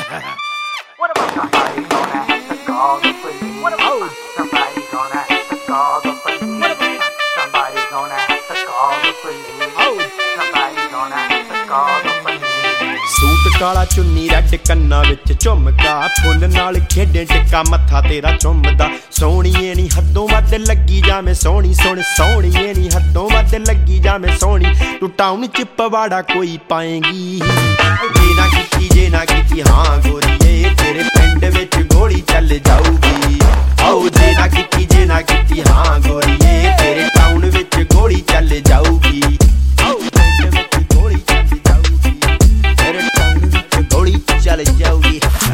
What about somebody gonna have to call the police? What about somebody gonna have to call the police? What about somebody gonna have to call the police? Somebody gonna have to call the police. Suit काला चुन्नी red कन्ना विच झुमका फुੱਲ नाल खेडे टिक्का मत्था तेरा चुमदा सोहणीए नी हद्दों वध लगी जावे सोहणी सुण सोहणीए नी हद्दों वध लगी जावे सोहणी तू टाउन च पवाड़ा कोई पाएगी जे ना कीती हाँ गोरीए तेरे पिंड विच गोली चल जाऊगी आओ जे ना कीती हाँ गोरीए तेरे टाउन विच गोली चल जाऊगी आओ पिंड विच गोली चल जाऊगी तेरे टाउन विच गोली चल जाऊगी